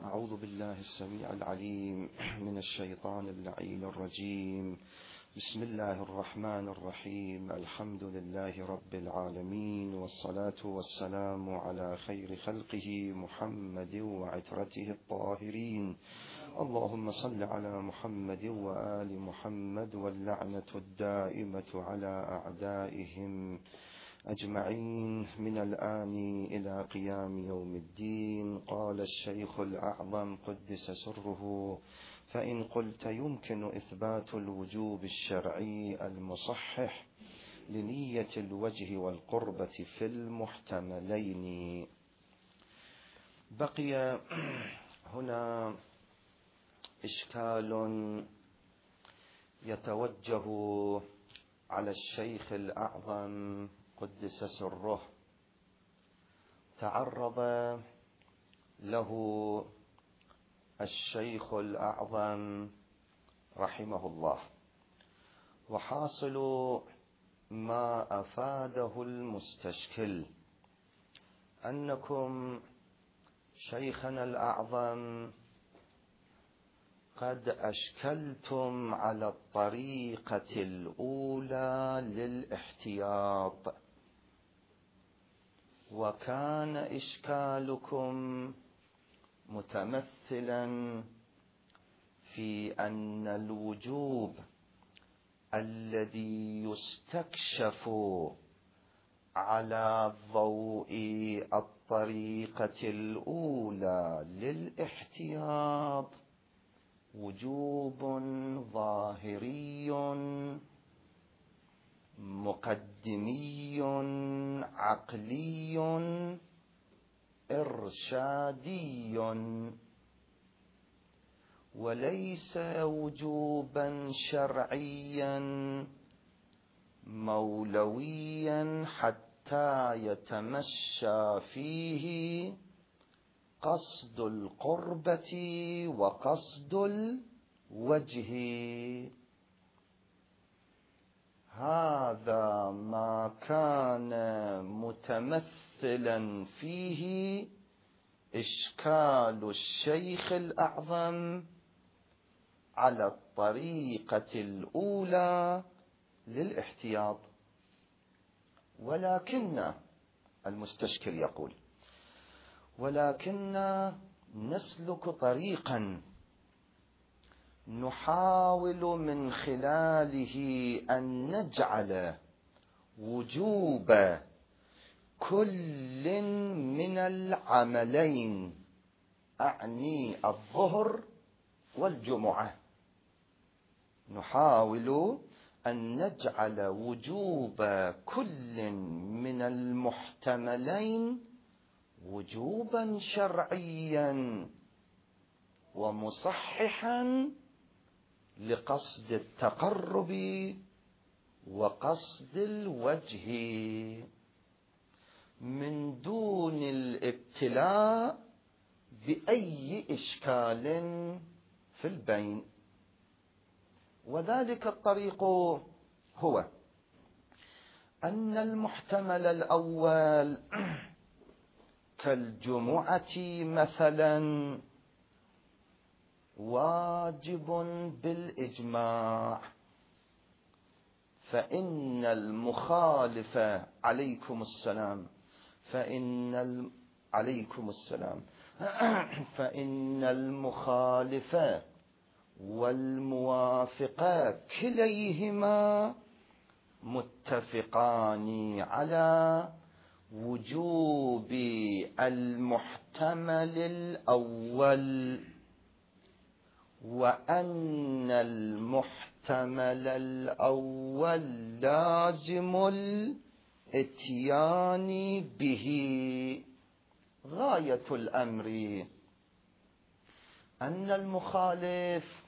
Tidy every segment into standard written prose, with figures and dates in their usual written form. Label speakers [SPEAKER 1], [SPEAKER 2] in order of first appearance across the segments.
[SPEAKER 1] أعوذ بالله السميع العليم من الشيطان اللعين الرجيم. بسم الله الرحمن الرحيم. الحمد لله رب العالمين، والصلاة والسلام على خير خلقه محمد وعترته الطاهرين. اللهم صل على محمد وآل محمد، واللعنة الدائمة على أعدائهم أجمعين من الآن إلى قيام يوم الدين. قال الشيخ الأعظم قدس سره: فإن قلت يمكن إثبات الوجوب الشرعي المصحح لنية الوجه والقربة في المحتملين. بقي هنا إشكال يتوجه على الشيخ الأعظم قدس سره، تعرض له الشيخ الأعظم رحمه الله، وحاصل ما أفاده المستشكل أنكم شيخنا الأعظم قد أشكلتم على الطريقة الأولى للاحتياط، وكان إشكالكم متمثلا في أن الوجوب الذي يستكشف على ضوء الطريقة الأولى للاحتياط وجوب ظاهري مقدمي عقلي إرشادي، وليس وجوبا شرعيا مولويا حتى يتمشى فيه قصد القربة وقصد الوجه. هذا ما كان متمثلا فيه إشكال الشيخ الأعظم على الطريقة الأولى للاحتياط. ولكن المستشكل يقول: ولكن نسلك طريقا نحاول من خلاله أن نجعل وجوب كل من العملين، أعني الظهر والجمعة، نحاول أن نجعل وجوب كل من المحتملين وجوبا شرعيا ومصححا لقصد التقرب وقصد الوجه، من دون الابتلاء بأي إشكال في البين. وذلك الطريق هو أن المحتمل الأول كالجمعة مثلا واجب بالإجماع، فإن المخالف عليكم السلام فإن المخالف والموافق كليهما متفقان على وجوب المحتمل الأول، وأن المحتمل الأول لازم الاتيان به. غاية الأمر أن المخالف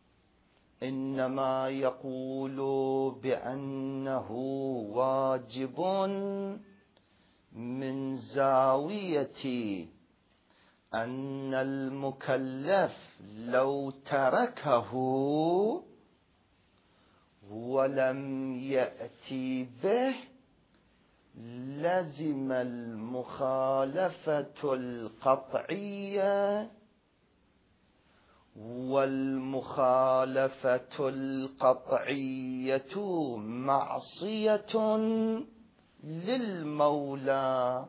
[SPEAKER 1] إنما يقول بأنه واجب من زاوية أن المكلف لو تركه ولم يأتي به لزم المخالفة القطعية والمخالفة القطعية معصية للمولى،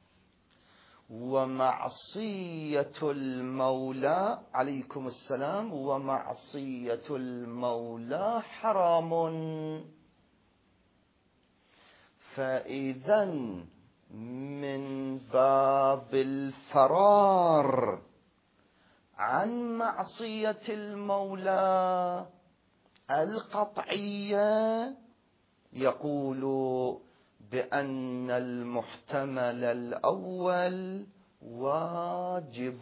[SPEAKER 1] ومعصية المولى عليكم السلام، ومعصية المولى حرام. فإذا من باب الفرار عن معصية المولى القطعية يقول بأن المحتمل الأول واجب،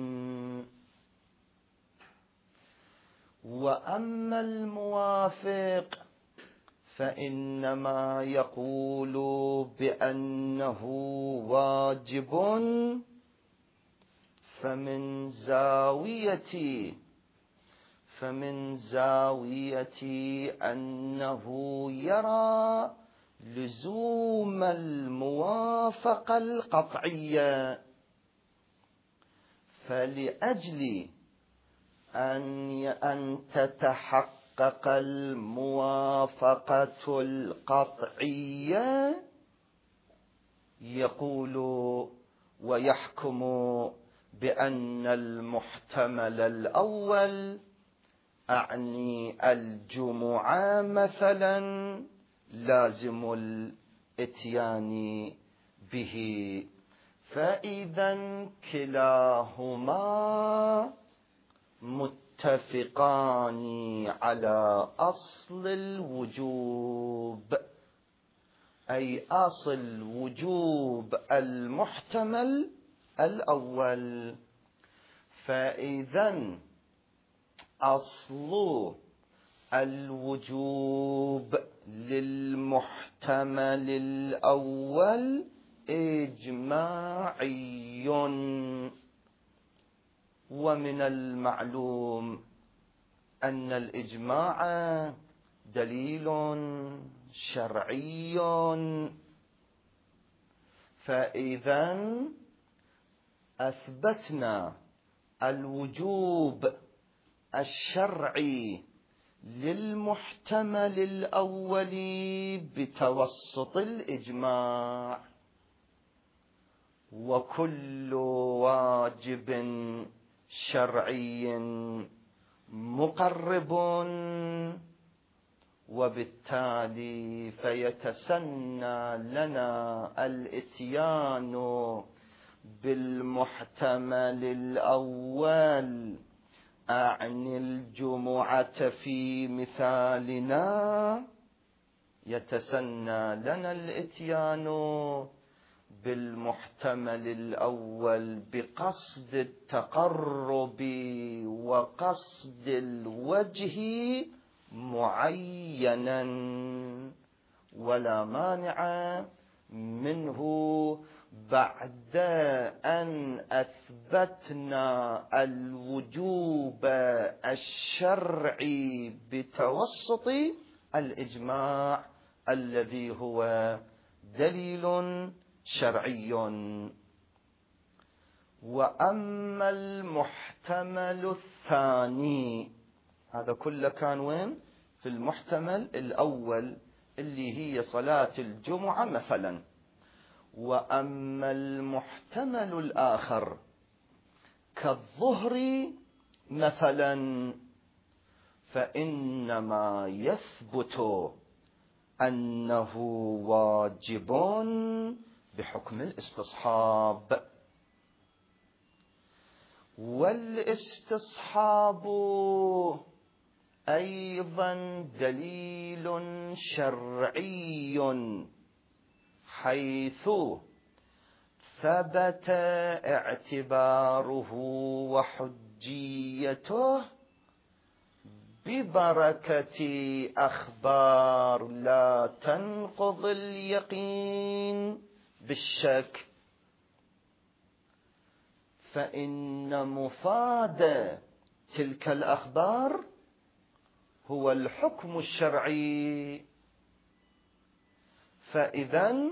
[SPEAKER 1] وأما الموافق فإنما يقول بأنه واجب فمن زاوية أنه يرى لزوم الموافقة القطعية، فلأجل أن تتحقق الموافقة القطعية يقول ويحكم بأن المحتمل الأول أعني الجمعة مثلا لازم الإتيان به. فإذا كلاهما متفقان على أصل الوجوب، أي أصل وجوب المحتمل الأول. فإذا أصل الوجوب للمحتمل الأول إجماعي، ومن المعلوم أن الإجماع دليل شرعي. فإذا أثبتنا الوجوب الشرعي للمحتمل الأول بتوسط الإجماع، وكل واجب شرعي مقرب، وبالتالي فيتسنى لنا الإتيان بالمحتمل الأول أعني الجمعة في مثالنا، يتسنى لنا الإتيان بالمحتمل الأول بقصد التقرب وقصد الوجه معينا، ولا مانع منه بعد أن أثبتنا الوجوب الشرعي بتوسط الإجماع الذي هو دليل شرعي. وأما المحتمل الثاني، هذا كله كان وين؟ في المحتمل الأول اللي هي صلاة الجمعة مثلا. وأما المحتمل الآخر كالظهر مثلا فإنما يثبت أنه واجب بحكم الاستصحاب، والاستصحاب أيضا دليل شرعي، حيث ثبت اعتباره وحجيته ببركة أخبار لا تنقض اليقين بالشك، فإن مفاد تلك الأخبار هو الحكم الشرعي. فإذا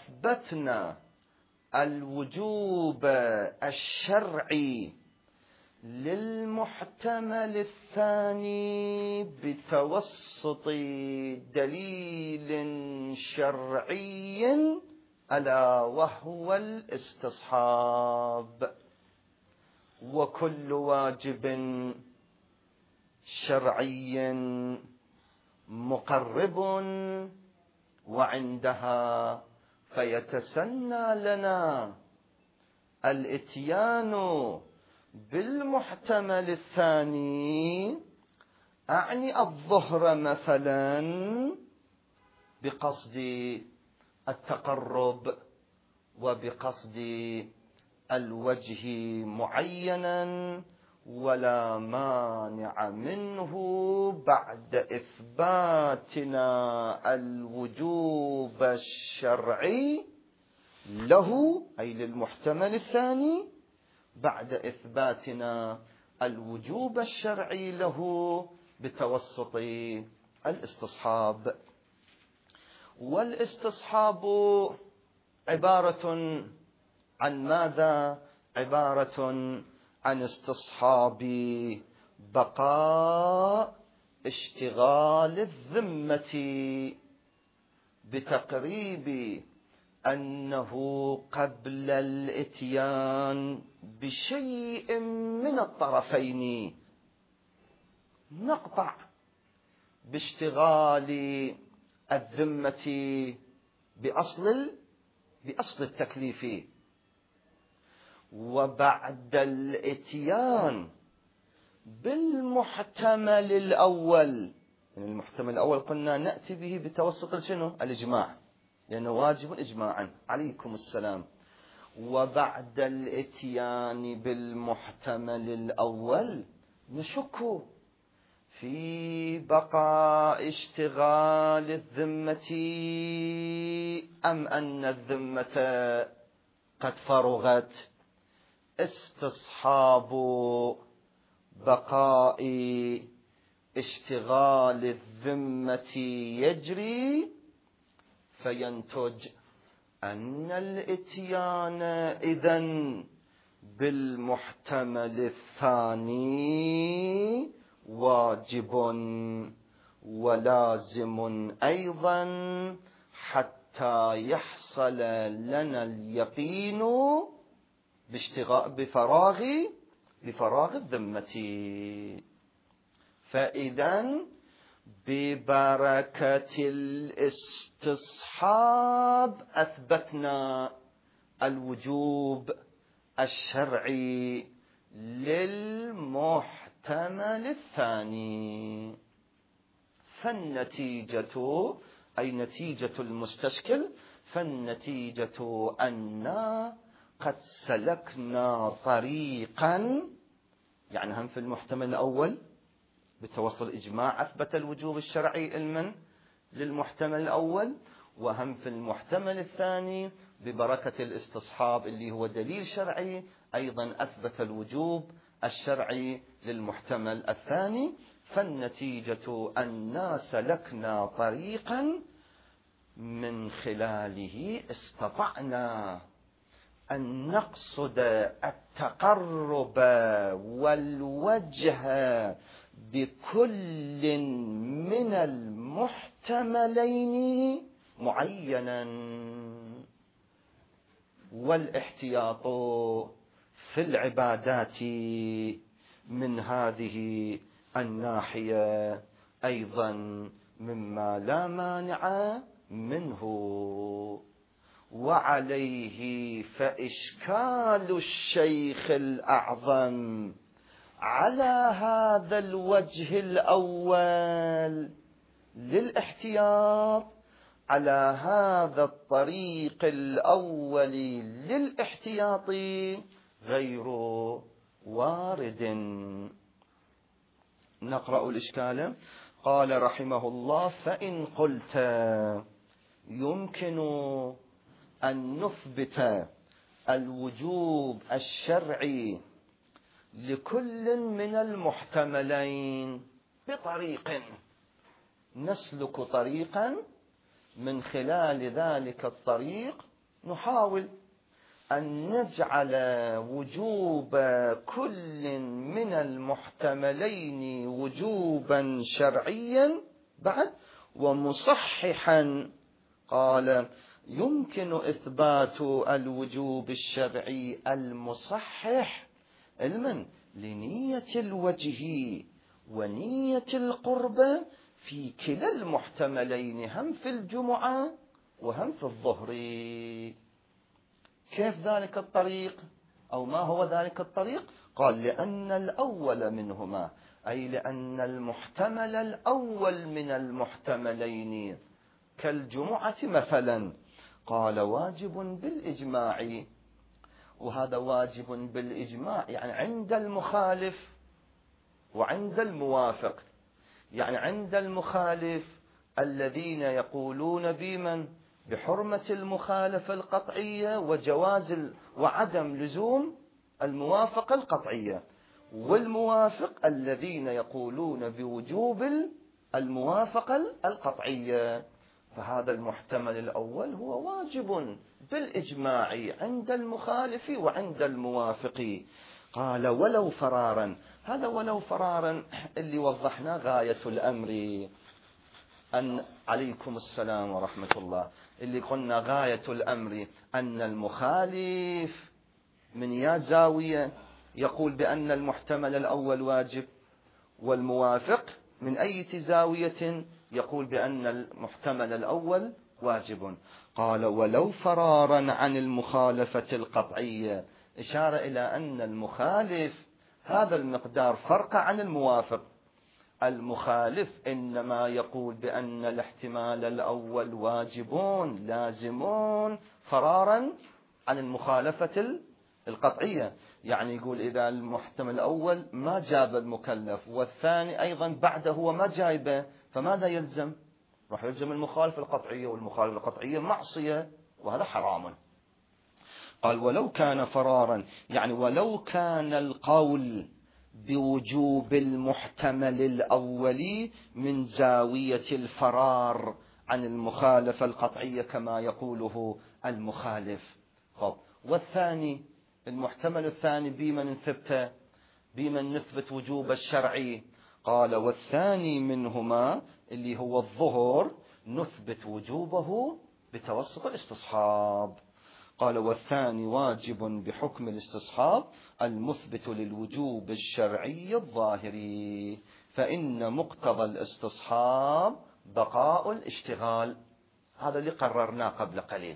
[SPEAKER 1] أثبتنا الوجوب الشرعي للمحتمل الثاني بتوسط دليل شرعي ألا وهو الاستصحاب. وكل واجب شرعي مقرب وعندها فيتسنى لنا الاتيان بالمحتمل الثاني، أعني الظهر مثلا بقصد التقرب وبقصد الوجه معينا، ولا مانع منه بعد إثباتنا الوجوب الشرعي له، أي للمحتمل الثاني، بعد إثباتنا الوجوب الشرعي له بتوسط الاستصحاب. والاستصحاب عبارة عن ماذا؟ عبارة عن استصحاب بقاء اشتغال الذمة بتقريب أنه قبل الإتيان بشيء من الطرفين نقطع باشتغال الذمة بأصل التكليف، وبعد الإتيان بالمحتمل الأول. المحتمل الأول قلنا نأتي به بتوسط الإجماع، لأنه واجب إجماعا. عليكم السلام. وبعد الإتيان بالمحتمل الأول نشك في بقاء اشتغال الذمة أم أن الذمة قد فرغت. استصحاب بقاء اشتغال الذمة يجري، فينتج أن الإتيان إذن بالمحتمل الثاني واجب ولازم أيضا حتى يحصل لنا اليقين بفراغ الذمة. فإذا ببركة الاستصحاب أثبتنا الوجوب الشرعي للمحتمل الثاني. فالنتيجة، أي نتيجة المستشكل، فالنتيجة أننا قد سلكنا طريقا، يعني هم في المحتمل الأول بتوصل الإجماع أثبت الوجوب الشرعي علما للمحتمل الأول، وهم في المحتمل الثاني ببركة الاستصحاب اللي هو دليل شرعي أيضا أثبت الوجوب الشرعي للمحتمل الثاني. فالنتيجة أننا سلكنا طريقا من خلاله استطعنا أن نقصد التقرب والوجه بكل من المحتملين معينا. والاحتياط في العبادات من هذه الناحية أيضا مما لا مانع منه. وعليه فإشكال الشيخ الأعظم على هذا الوجه الأول للاحتياط، على هذا الطريق الأول للاحتياط غير وارد. نقرأ الإشكال. قال رحمه الله: فإن قلت يمكن أن نثبت الوجوب الشرعي لكل من المحتملين بطريق، نسلك طريقا من خلال ذلك الطريق نحاول أن نجعل وجوب كل من المحتملين وجوبا شرعيا بعد ومصححا. قال يمكن إثبات الوجوب الشرعي المصحح علما لنية الوجه ونية القربة في كلا المحتملين، هم في الجمعة وهم في الظهر. كيف ذلك الطريق أو ما هو ذلك الطريق؟ قال لأن الأول منهما، أي لأن المحتمل الأول من المحتملين كالجمعة مثلا، قال واجب بالإجماع. وهذا واجب بالإجماع يعني عند المخالف وعند الموافق. يعني عند المخالف الذين يقولون بحرمة المخالفة القطعية وجواز وعدم لزوم الموافقة القطعية، والموافق الذين يقولون بوجوب الموافقة القطعية. فهذا المحتمل الأول هو واجب بالإجماع عند المخالف وعند الموافق. قال ولو فرارا، هذا ولو فرارا اللي وضحنا غاية الأمر أن عليكم السلام ورحمة الله، اللي قلنا غاية الأمر أن المخالف من يا زاوية يقول بأن المحتمل الأول واجب، والموافق من أي زاوية يقول بأن المحتمل الأول واجب. قال ولو فرارا عن المخالفة القطعية، إشارة إلى أن المخالف هذا المقدار فرق عن الموافق. المخالف إنما يقول بأن الاحتمال الأول واجبون لازمون فرارا عن المخالفة القطعية، يعني يقول إذا المحتمل الأول ما جاب المكلف والثاني أيضا بعده هو ما جايبه، فماذا يلزم؟ راح يلزم المخالفة القطعية، والمخالفة القطعية معصية وهذا حرام. قال ولو كان فرارا، يعني ولو كان القول بوجوب المحتمل الأول من زاوية الفرار عن المخالفة القطعية كما يقوله المخالف. والثاني المحتمل الثاني بمن نثبت وجوب الشرعي. قال والثاني منهما اللي هو الظهر نثبت وجوبه بتوسط الاستصحاب. قال والثاني واجب بحكم الاستصحاب المثبت للوجوب الشرعي الظاهري، فإن مقتضى الاستصحاب بقاء الاشتغال. هذا اللي قررناه قبل قليل.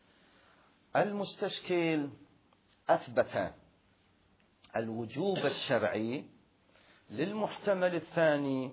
[SPEAKER 1] المستشكل أثبت الوجوب الشرعي للمحتمل الثاني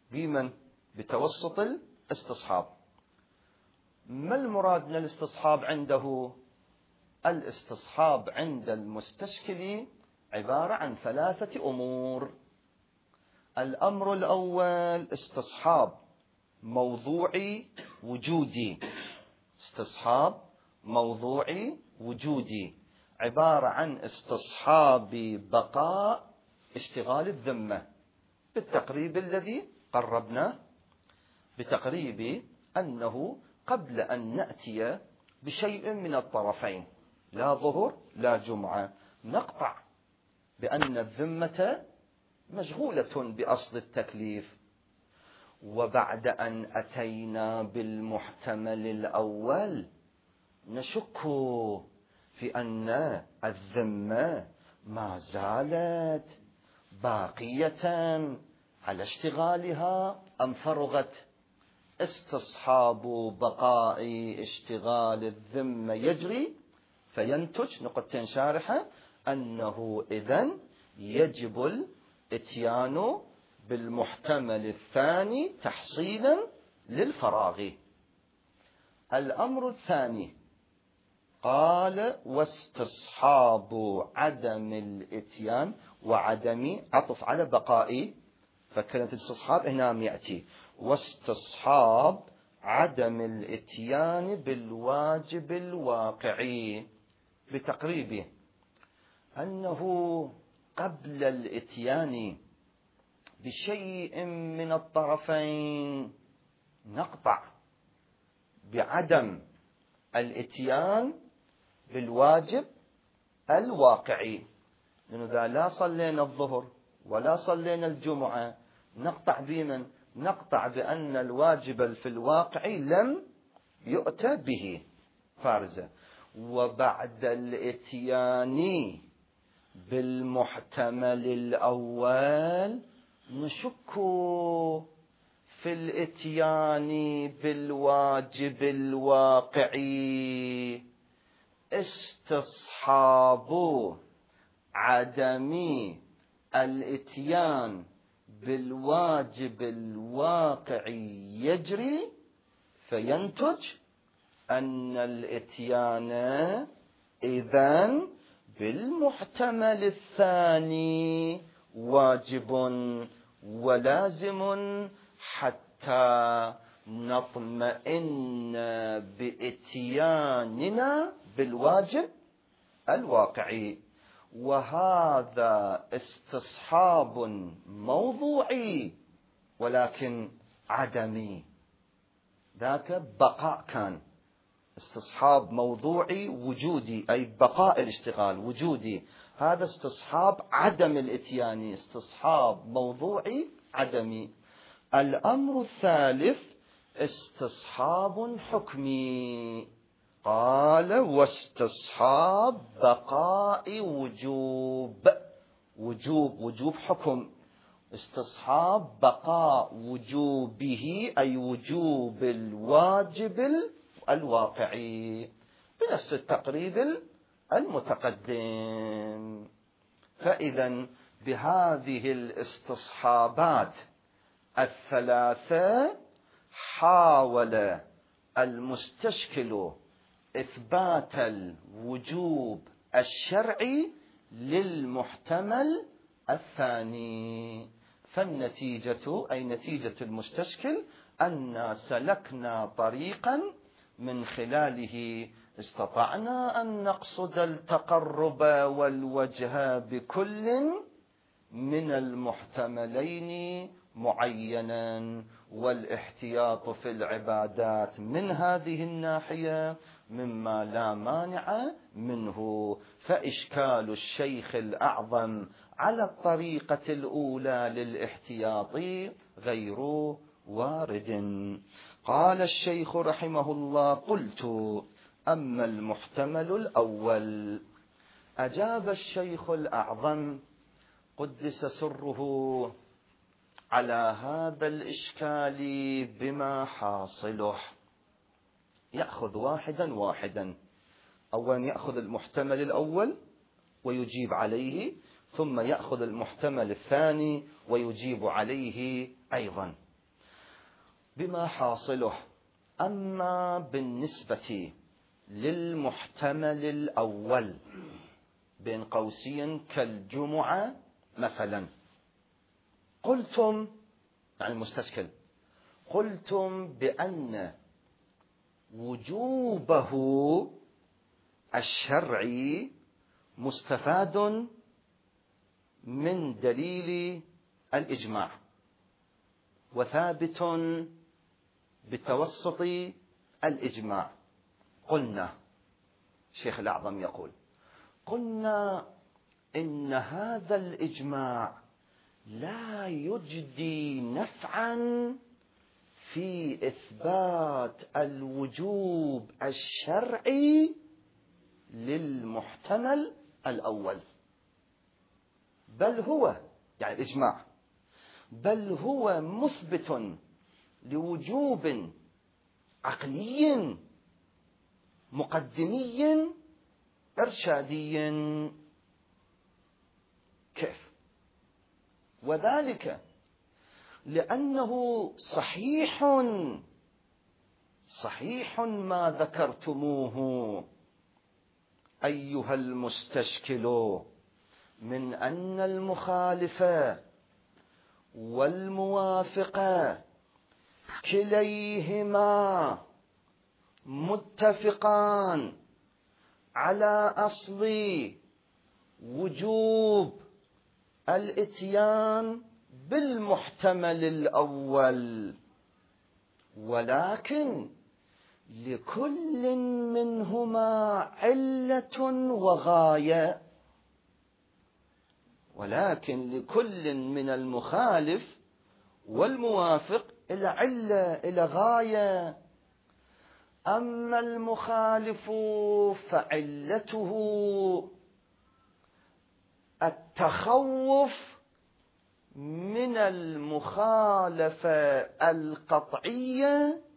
[SPEAKER 1] بتوسط الاستصحاب. ما المراد من الاستصحاب عنده؟ الاستصحاب عند المستشكل عبارة عن 3 أمور. الأمر الأول استصحاب موضوعي وجودي. استصحاب موضوعي وجودي عبارة عن استصحاب بقاء اشتغال الذمة بالتقريب الذي قربناه، بتقريب أنه قبل أن نأتي بشيء من الطرفين لا ظهر لا جمعة نقطع بأن الذمة مشغولة بأصل التكليف، وبعد أن أتينا بالمحتمل الأول نشك في أن الذمة ما زالت باقية على اشتغالها أم فرغت. استصحاب بقاء اشتغال الذمة يجري، فينتج نقطتين شارحة أنه إذن يجب الاتيان بالمحتمل الثاني تحصيلا للفراغ. الأمر الثاني قال واستصحاب عدم الاتيان وعدم عطف على بقاء، فكلمة الاستصحاب هنا يأتي واستصحاب عدم الاتيان بالواجب الواقعي بتقريبه أنه قبل الاتيان بشيء من الطرفين نقطع بعدم الاتيان بالواجب الواقعي. لأنه إذا لا صلينا الظهر ولا صلينا الجمعة نقطع بمن؟ نقطع بأن الواجب في الواقع لم يؤتى به فارزة. وبعد الاتيان بالمحتمل الأول نشك في الاتيان بالواجب الواقعي. استصحاب عدم الاتيان بالواجب الواقعي يجري، فينتج أن الاتيان إذن بالمحتمل الثاني واجب ولازم، حتى نطمئن باتياننا بالواجب الواقعي. وهذا استصحاب موضوعي ولكن عدمي. ذاك بقاء كان استصحاب موضوعي وجودي، أي بقاء الاشتغال وجودي. هذا استصحاب عدم الاتيان، استصحاب موضوعي عدمي. الأمر الثالث استصحاب حكمي. قال واستصحاب بقاء وجوب حكم، استصحاب بقاء وجوبه أي وجوب الواجب الواقعي بنفس التقريب المتقدم. فإذا بهذه الاستصحابات الثلاثة حاول المستشكل إثبات الوجوب الشرعي للمحتمل الثاني. فالنتيجة أي نتيجة المستشكل أن سلكنا طريقا من خلاله استطعنا أن نقصد التقرب والوجه بكل من المحتملين معينا، والاحتياط في العبادات من هذه الناحية مما لا مانع منه. فإشكال الشيخ الأعظم على الطريقة الأولى للاحتياط غير وارد. قال الشيخ رحمه الله: قلت: أما المحتمل الأول. أجاب الشيخ الأعظم قدس سره على هذا الإشكال بما حاصله. يأخذ واحدا. أولا يأخذ المحتمل الأول ويجيب عليه، ثم يأخذ المحتمل الثاني ويجيب عليه أيضا بما حاصله. أما بالنسبة للمحتمل الأول بين قوسين كالجمعة مثلا، قلتم يعني المستشكل قلتم بأن وجوبه الشرعي مستفاد من دليل الإجماع وثابت بتوسط الإجماع. قلنا الشيخ الأعظم يقول: قلنا إن هذا الإجماع لا يجدي نفعا في إثبات الوجوب الشرعي للمحتمل الأول، بل هو يعني الإجماع بل هو مثبت لوجوب عقلي مقدمي إرشادي. كيف؟ وذلك لأنه صحيح ما ذكرتموه أيها المستشكل من أن المخالف والموافق كليهما متفقان على أصل وجوب الإتيان بالمحتمل الأول، ولكن لكل منهما علة وغاية، ولكن لكل من المخالف والموافق إلى علة إلى غاية. أما المخالف فعلته التخوف من المخالفة القطعية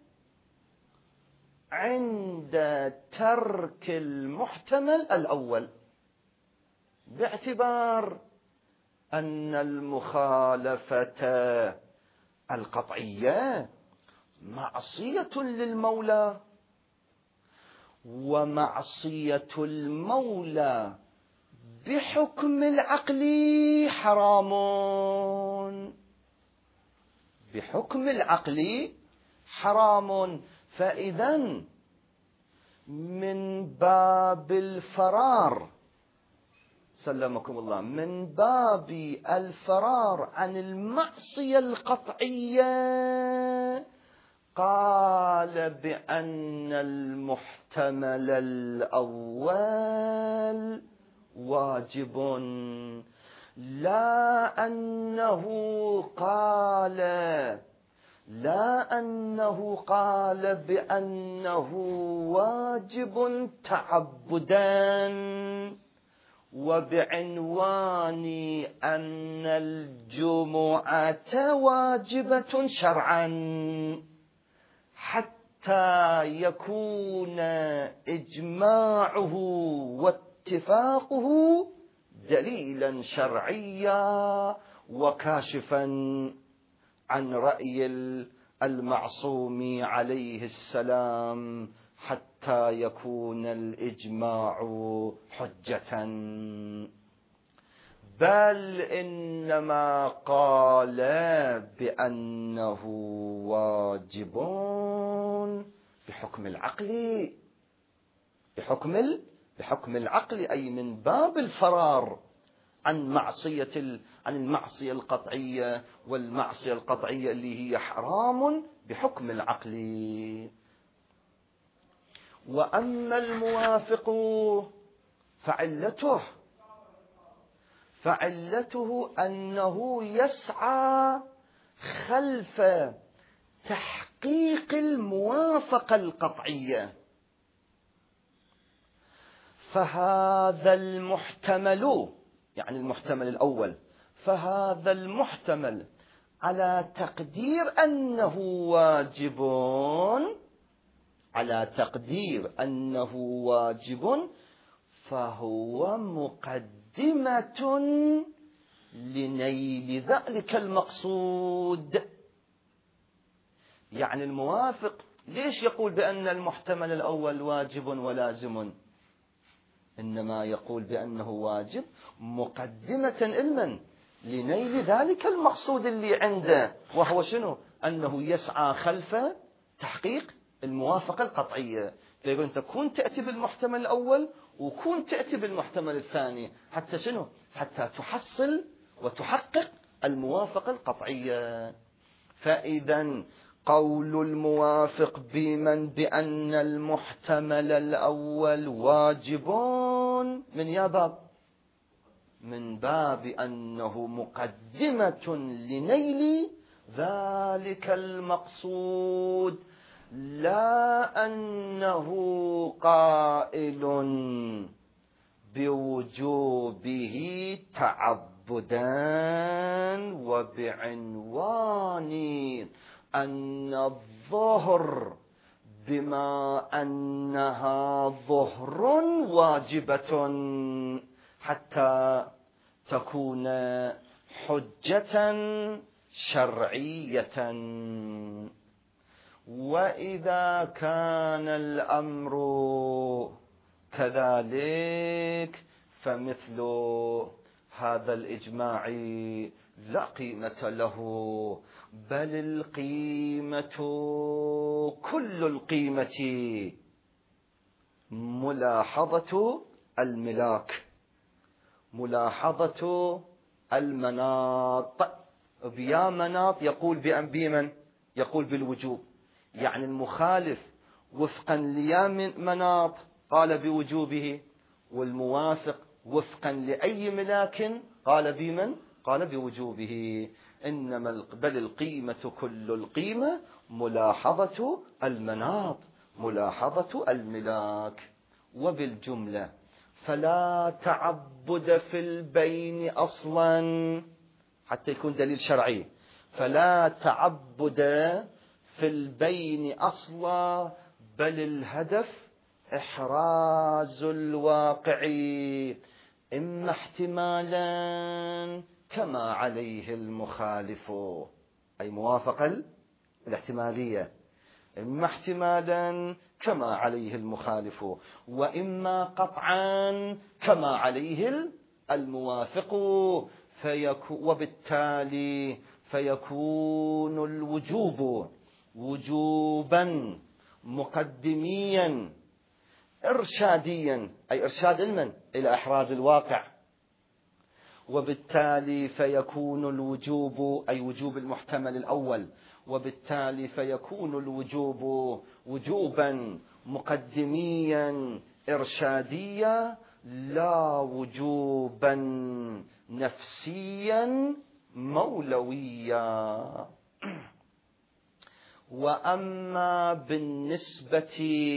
[SPEAKER 1] عند ترك المحتمل الأول، باعتبار أن المخالفة القطعية معصية للمولى، ومعصية المولى بحكم العقل حرام، بحكم العقل حرام. فإذا من باب الفرار، سلمكم الله، من باب الفرار عن المعصية القطعية قال بأن المحتمل الأول واجب، لا أنه قال بأنه واجب تعبدا وبعنوان أن الجمعة واجبة شرعا، حتى يكون إجماعه واتفاقه دليلا شرعيا وكاشفا عن رأي المعصوم عليه السلام، حتى يكون الإجماع حجة. بل إنما قال بأنه واجب بحكم العقل، بحكم العقل، أي من باب الفرار عن المعصية القطعية، والمعصية القطعية اللي هي حرام بحكم العقل. وأما الموافق فعلته أنه يسعى خلف تحقيق الموافقة القطعية، فهذا المحتمل، يعني المحتمل الأول، فهذا المحتمل على تقدير أنه واجب، على تقدير أنه واجب، فهو مقدمة لنيل ذلك المقصود. يعني الموافق ليش يقول بأن المحتمل الأول واجب ولازم؟ إنما يقول بأنه واجب مقدمة علما لنيل ذلك المقصود اللي عنده، وهو شنو؟ أنه يسعى خلف تحقيق الموافقة القطعية. فيقول أنت كنت تأتي بالمحتمل الأول وكنت تأتي بالمحتمل الثاني، حتى شنو؟ حتى تحصل وتحقق الموافقة القطعية. فإذا قول الموافق بأن المحتمل الأول واجب من باب أنه مقدمة لنيل ذلك المقصود، لا أنه قائل بوجوبه تعبدا وبعنوان أن الظهر بما أنها ظهر واجبة حتى تكون حجة شرعية. وإذا كان الأمر كذلك فمثل هذا الإجماع لا قيمة له، بل القيمة كل القيمة ملاحظة الملاك، ملاحظة المناط. بيا مناط يقول بمن؟ يقول بالوجوب. يعني المخالف وفقا ليا مناط قال بوجوبه، والموافق وفقا لأي ملاك قال بمن؟ قال بوجوبه. إنما بل القيمة كل القيمة ملاحظة المناط، ملاحظة الملاك. وبالجملة فلا تعبد في البين أصلا، حتى يكون دليل شرعي، فلا تعبد في البين أصلا، بل الهدف إحراز الواقع، إما احتمالا كما عليه المخالف، أي موافقة الاحتمالية، إما احتمالا كما عليه المخالف، وإما قطعا كما عليه الموافق، وبالتالي فيكون الوجوب وجوبا مقدميا إرشاديا، أي إرشاد علما إلى إحراز الواقع، وبالتالي فيكون الوجوب أي وجوب المحتمل الأول، وبالتالي فيكون الوجوب وجوبا مقدميا إرشاديا، لا وجوبا نفسيا مولويا. وأما بالنسبة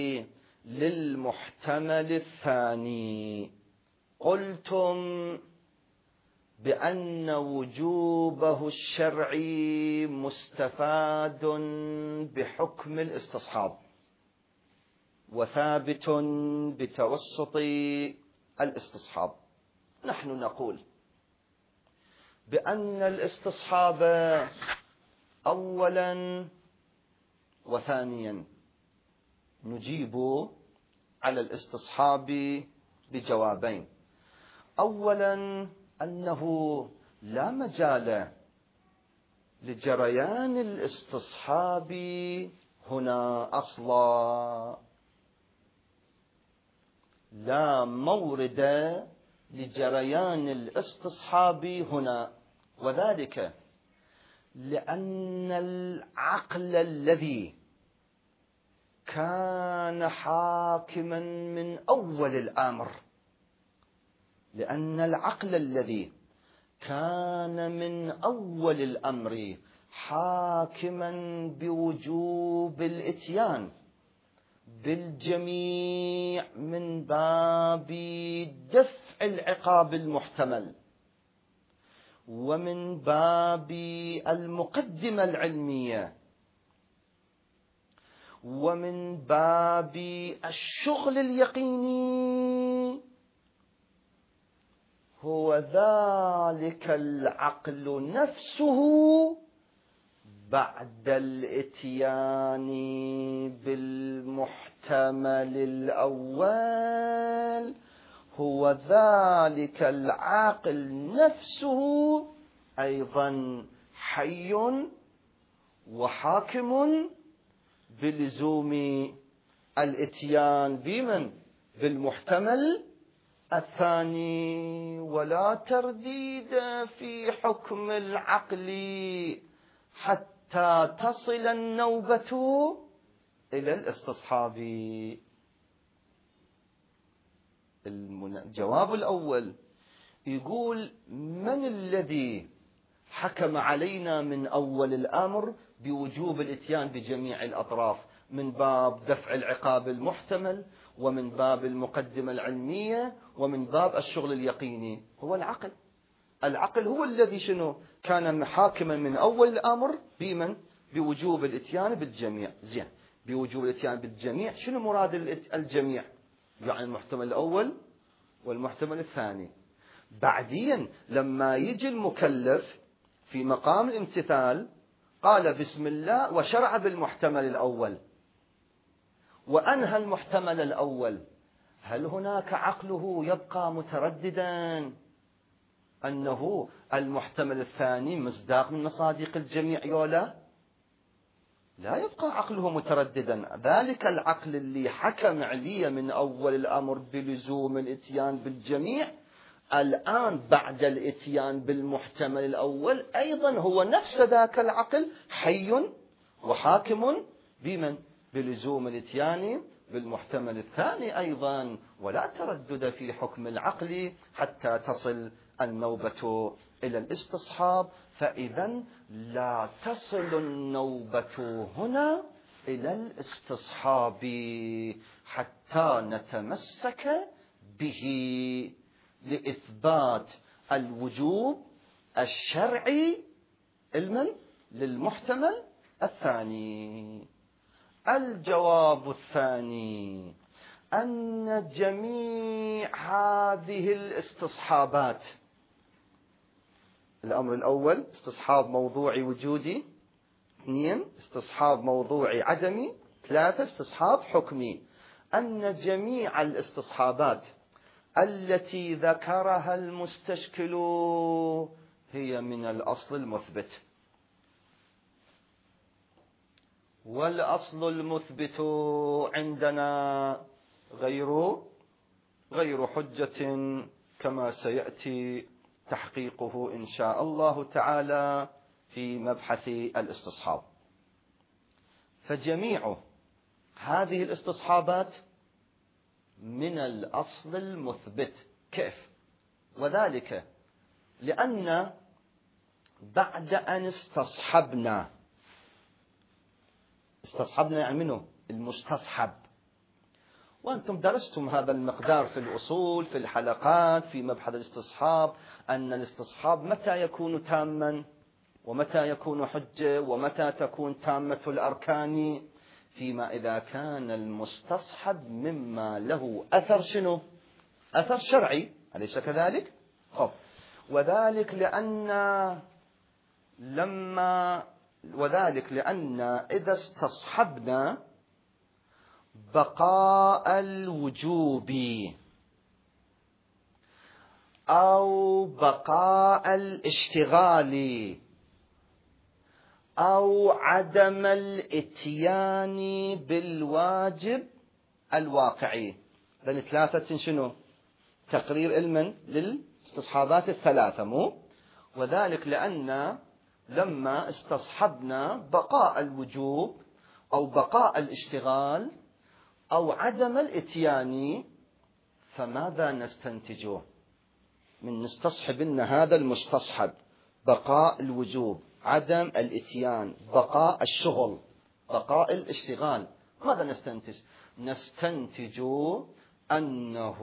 [SPEAKER 1] للمحتمل الثاني قلتم بأن وجوبه الشرعي مستفاد بحكم الاستصحاب، وثابت بتوسط الاستصحاب. نحن نقول بأن الاستصحاب أولا وثانيا، نجيب على الاستصحاب بجوابين. أولا أنه لا مجال لجريان الاستصحاب هنا أصلا، لا مورد لجريان الاستصحاب هنا، وذلك لأن العقل الذي كان حاكما من أول الأمر، لأن العقل الذي كان من أول الأمر حاكما بوجوب الإتيان بالجميع من باب دفع العقاب المحتمل، ومن باب المقدمة العلمية، ومن باب الشغل اليقيني، هو ذلك العقل نفسه بعد الإتيان بالمحتمل الأول، هو ذلك العقل نفسه أيضا حي وحاكم بلزوم الإتيان بمن؟ بالمحتمل الثاني، ولا ترديد في حكم العقل حتى تصل النوبة إلى الاستصحاب. الجواب الأول يقول: من الذي حكم علينا من أول الأمر بوجوب الإتيان بجميع الأطراف من باب دفع العقاب المحتمل، ومن باب المقدمة العلمية، ومن باب الشغل اليقيني؟ هو العقل. العقل هو الذي شنو كان حاكما من أول الأمر بمن؟ بوجوب الإتيان بالجميع. زين، بوجوب الإتيان بالجميع، شنو مراد الجميع؟ يعني المحتمل الأول والمحتمل الثاني. بعدين لما يجي المكلف في مقام الامتثال قال بسم الله وشرع بالمحتمل الأول وأنهى المحتمل الأول، هل هناك عقله يبقى مترددا أنه المحتمل الثاني مصداق من مصادق الجميع يولا؟ لا يبقى عقله مترددا. ذلك العقل اللي حكم عليه من أول الأمر بلزوم الإتيان بالجميع، الآن بعد الإتيان بالمحتمل الأول أيضا هو نفس ذاك العقل حي وحاكم بمن؟ بلزوم الاتيان بالمحتمل الثاني أيضا، ولا تردد في حكم العقل حتى تصل النوبة إلى الاستصحاب. فإذا لا تصل النوبة هنا إلى الاستصحاب حتى نتمسك به لإثبات الوجوب الشرعي للمحتمل الثاني. الجواب الثاني أن جميع هذه الاستصحابات، الأمر الأول استصحاب موضوعي وجودي، 2 استصحاب موضوعي عدمي، 3 استصحاب حكمي، أن جميع الاستصحابات التي ذكرها المستشكل هي من الأصل المثبت، والأصل المثبت عندنا غير حجة كما سيأتي تحقيقه إن شاء الله تعالى في مبحث الاستصحاب. فجميع هذه الاستصحابات من الأصل المثبت. كيف؟ وذلك لأن بعد أن استصحبنا يعني منه المستصحب، وأنتم درستم هذا المقدار في الأصول في الحلقات في مبحث الاستصحاب، أن الاستصحاب متى يكون تاما ومتى يكون حجة ومتى تكون تامة الأركان، فيما إذا كان المستصحب مما له أثر شنو؟ أثر شرعي، أليس كذلك؟ وذلك لأن إذا استصحبنا بقاء الوجوب أو بقاء الاشتغال أو عدم الاتيان بالواجب الواقعي، لأن 3 شنو؟ تقرير علما للاستصحابات ال3 وذلك لأن لما استصحبنا بقاء الوجوب أو بقاء الاشتغال أو عدم الاتيان، فماذا نستنتجه من نستصحب إن هذا المستصحب بقاء الوجوب، عدم الاتيان، بقاء الشغل، بقاء الاشتغال؟ ماذا نستنتج أنه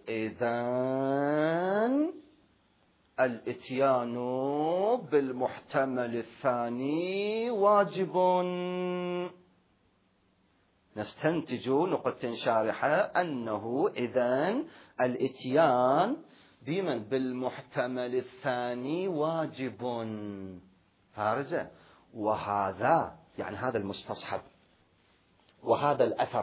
[SPEAKER 1] إذن الاتيان بالمحتمل الثاني واجب. نستنتج نقطة شارحة أنه إذن الاتيان بالمحتمل الثاني واجب فارزة. وهذا يعني هذا المستصحب وهذا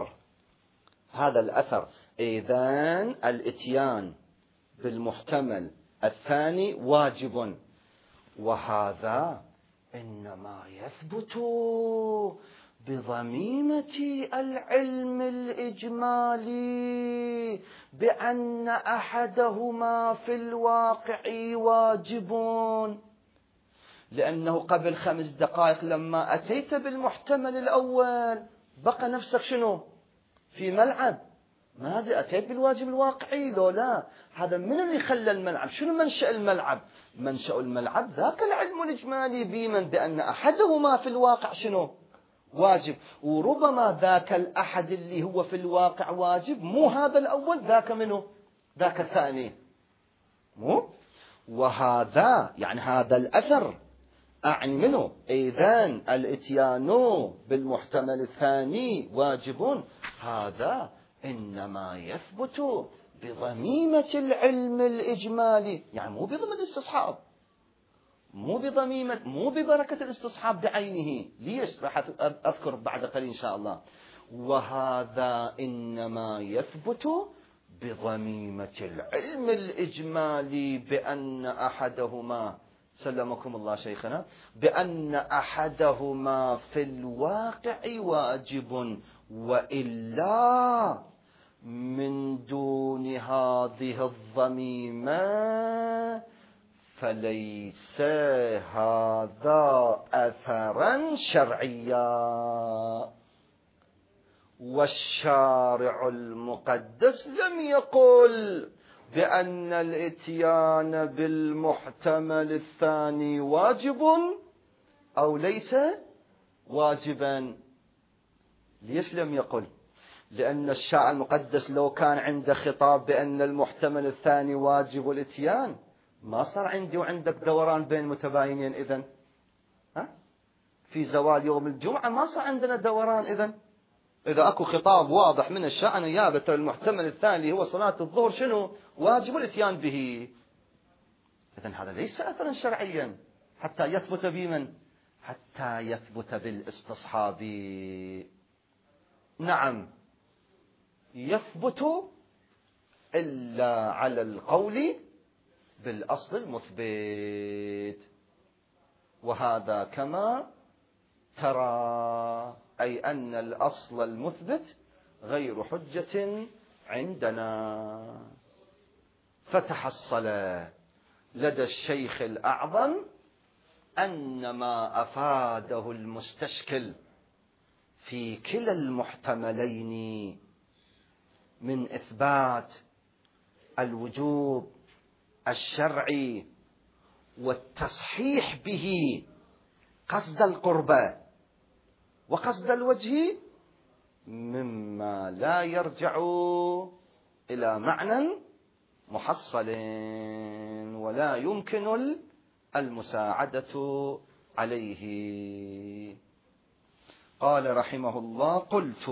[SPEAKER 1] الأثر إذن الاتيان بالمحتمل الثاني واجب، وهذا إنما يثبت بضميمة العلم الإجمالي بأن أحدهما في الواقع واجب. لأنه قبل 5 دقائق لما أتيت بالمحتمل الأول بقى نفسك شنو؟ في ملعب، ماذا أتيت بالواجب الواقعي؟ لا، هذا من اللي خلى الملعب؟ شنو منشأ الملعب؟ منشأ الملعب ذاك العلم الإجمالي بأن أحدهما في الواقع شنو؟ واجب. وربما ذاك الأحد اللي هو في الواقع واجب مو هذا الأول، ذاك منه؟ ذاك الثاني مو. وهذا يعني هذا الأثر أعني منه إذن الاتيان بالمحتمل الثاني واجب، هذا إنما يثبت بضميمة العلم الإجمالي، يعني مو بضمن الاستصحاب، مو ببركة الاستصحاب بعينه. ليش؟ راح أذكر بعد قليل إن شاء الله. وهذا إنما يثبت بضميمة العلم الإجمالي بأن أحدهما، سلمكم الله شيخنا، بأن أحدهما في الواقع واجب، وإلا من دون هذه الضميمة فليس هذا أثرا شرعيا. والشارع المقدس لم يقل بأن الإتيان بالمحتمل الثاني واجب أو ليس واجبا. ليش لم يقل؟ لأن الشارع المقدس لو كان عنده خطاب بأن المحتمل الثاني واجب الإتيان ما صار عندي وعندك دوران بين متباينين. إذن في زوال يوم الجمعة ما صار عندنا دوران. إذا أكو خطاب واضح من الشارع نيابة المحتمل الثاني هو صلاة الظهر شنو واجب الإتيان به. إذن هذا ليس أثرا شرعيا حتى يثبت بمن؟ حتى يثبت بالاستصحاب. نعم يثبت إلا على القول بالأصل المثبت، وهذا كما ترى، أي أن الأصل المثبت غير حجة عندنا. فتحصل لدى الشيخ الأعظم أن ما أفاده المستشكل في كلا المحتملين من إثبات الوجوب الشرعي والتصحيح به قصد القربة وقصد الوجه مما لا يرجع إلى معنى محصل ولا يمكن المساعدة عليه. قال رحمه الله: قلت.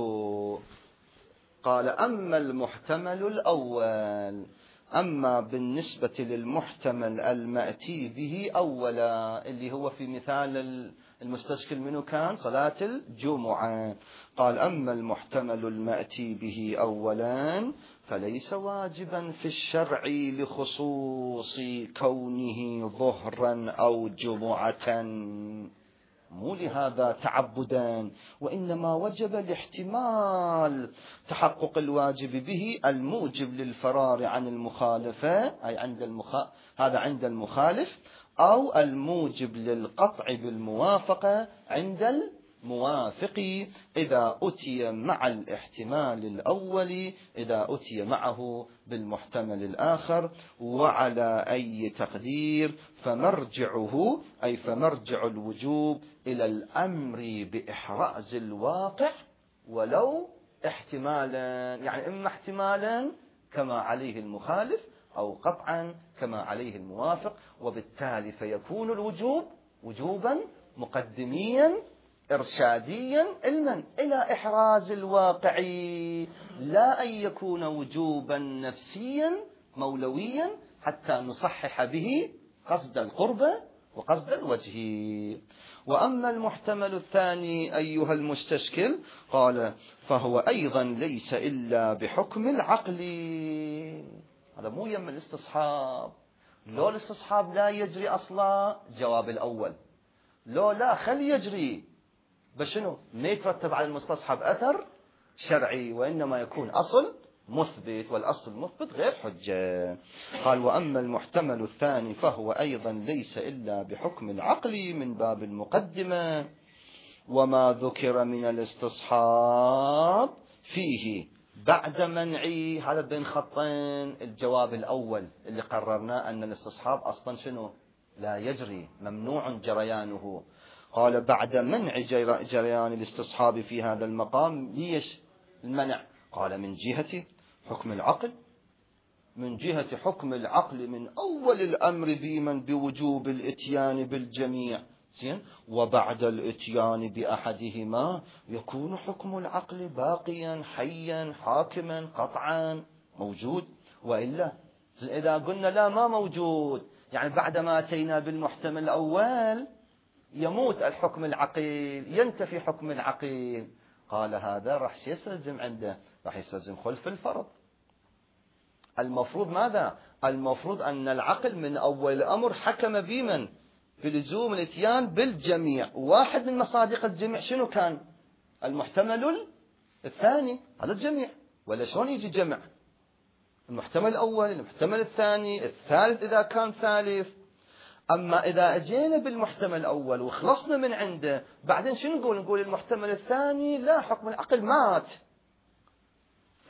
[SPEAKER 1] قال: أما المحتمل الأول، أما بالنسبة للمحتمل المأتي به أولا اللي هو في مثال المستشكل منه كان صلاة الجمعة، قال: أما المحتمل المأتي به أولا فليس واجبا في الشرع لخصوص كونه ظهرا أو جمعة، مو لهذا تعبدا، وإنما وجب لاحتمال تحقق الواجب به الموجب للفرار عن المخالفة، أي هذا عند المخالف، أو الموجب للقطع بالموافقة عند الموافق إذا أتي مع الاحتمال الأول، إذا أتي معه بالمحتمل الآخر. وعلى أي تقدير فمرجعه، أي فمرجع الوجوب إلى الأمر بإحراز الواقع ولو احتمالا، يعني إما احتمالا كما عليه المخالف أو قطعا كما عليه الموافق، وبالتالي فيكون الوجوب وجوبا مقدميا إرشاديا إلى إحراز الواقع، لا أن يكون وجوبا نفسيا مولويا حتى نصحح به قصد القربة وقصد الوجه. وأما المحتمل الثاني أيها المستشكل، قال: فهو أيضا ليس إلا بحكم العقل. هذا مو يم الاستصحاب، لو الاستصحاب لا يجري أصلا جواب الأول، لو لا خل يجري، بشنو ما يترتب على المستصحب أثر شرعي، وإنما يكون أصل مثبت، والأصل المثبت غير حجة. قال: وأما المحتمل الثاني فهو أيضا ليس إلا بحكم العقل من باب المقدمة، وما ذكر من الاستصحاب فيه بعد منعي، هذا بين خطين الجواب الأول اللي قررنا أن الاستصحاب أصلا شنو لا يجري، ممنوع جريانه. قال: بعد منع جريان الاستصحاب في هذا المقام. ليش المنع؟ قال: من جهة حكم العقل، من جهة حكم العقل من أول الأمر بمن بوجوب الإتيان بالجميع، وبعد الإتيان بأحدهما يكون حكم العقل باقيا حيا حاكما قطعا موجود. وإلا إذا قلنا لا ما موجود، يعني بعدما أتينا بالمحتمل الأول يموت الحكم العقيل، ينتفي حكم العقيل. قال: هذا راح يستلزم عنده، راح يستلزم خلف الفرض. المفروض ماذا؟ المفروض أن العقل من أول الأمر حكم بمن بلزوم الاتيان بالجميع، واحد من مصادق الجميع شنو كان؟ المحتمل الثاني، هذا الجميع. ولا شلون يجي جمع؟ المحتمل الأول، المحتمل الثاني، الثالث إذا كان ثالث. أما إذا أجينا بالمحتمل الأول وخلصنا من عنده، بعدين شنو نقول؟ نقول المحتمل الثاني لا، حكم العقل مات،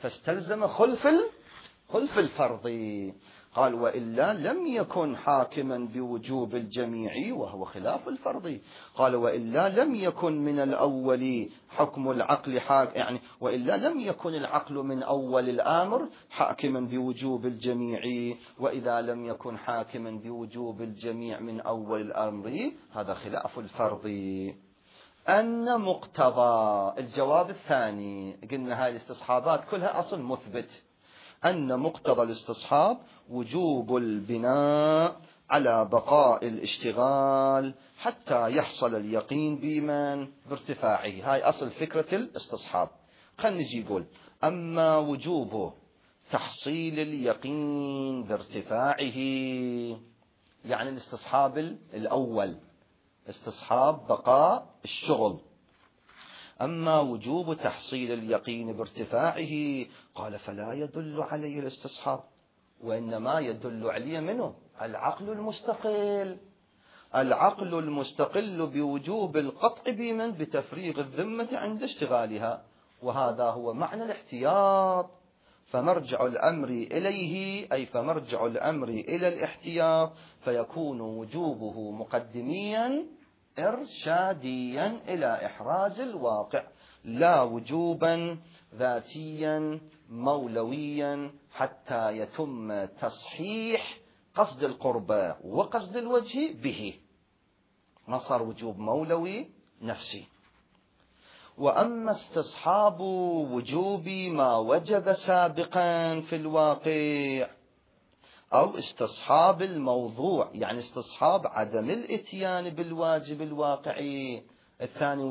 [SPEAKER 1] فاستلزم خلف الفرض. قال وإلا لم يكن حاكما بوجوب الجميع وهو خلاف الفرض. قال وإلا لم يكن من الأول حكم العقل يعني وإلا لم يكن العقل من أول الأمر حاكما بوجوب الجميع، وإذا لم يكن حاكما بوجوب الجميع من أول الأمر هذا خلاف الفرض. أن مقتضى الجواب الثاني، قلنا هاي الاستصحابات كلها أصل مثبت، أن مقتضى الاستصحاب وجوب البناء على بقاء الاشتغال حتى يحصل اليقين بارتفاعه. هاي أصل فكرة الاستصحاب. خلينا نجي نقول أما وجوبه تحصيل اليقين بارتفاعه، يعني الاستصحاب الأول استصحاب بقاء الشغل. أما وجوب تحصيل اليقين بارتفاعه قال فلا يدل عليه الاستصحاب، وإنما يدل عليه منه العقل المستقل. العقل المستقل بوجوب القطع بتفريغ الذمة عند اشتغالها، وهذا هو معنى الاحتياط. فمرجع الأمر إليه أي فمرجع الأمر إلى الاحتياط، فيكون وجوبه مقدميا إرشاديا إلى إحراز الواقع، لا وجوبا ذاتيا مولويا حتى يتم تصحيح قصد القربة وقصد الوجه به، ما صار وجوب مولوي نفسي. وأما استصحاب وجوب ما وجب سابقا في الواقع أو استصحاب الموضوع، يعني استصحاب عدم الاتيان بالواجب الواقعي، الثاني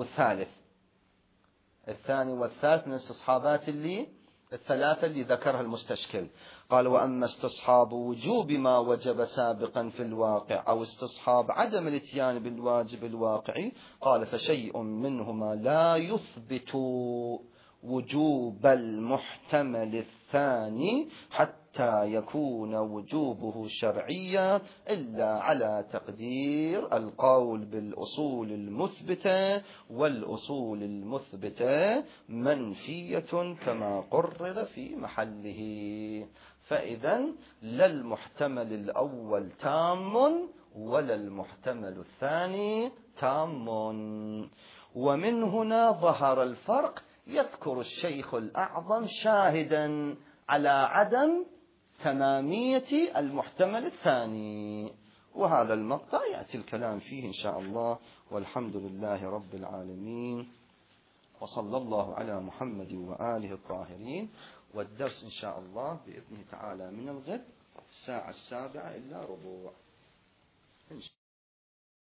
[SPEAKER 1] والثالث من الاستصحابات الثلاثة اللي ذكرها المستشكل. قال وأما استصحاب وجوب ما وجب سابقا في الواقع أو استصحاب عدم الاتيان بالواجب الواقعي قال فشيء منهما لا يثبت وجوب المحتمل الثاني حتى يكون وجوبه شرعيا إلا على تقدير القول بالأصول المثبتة، والأصول المثبتة منفية كما قرر في محله. فإذا لا المحتمل الأول تام ولا المحتمل الثاني تام. ومن هنا ظهر الفرق. يذكر الشيخ الأعظم شاهدا على عدم تمامية المحتمل الثاني، وهذا المقطع يأتي الكلام فيه إن شاء الله. والحمد لله رب العالمين، وصلى الله على محمد وآله الطاهرين. والدرس إن شاء الله بإذنه تعالى من الغد الساعة 7:15.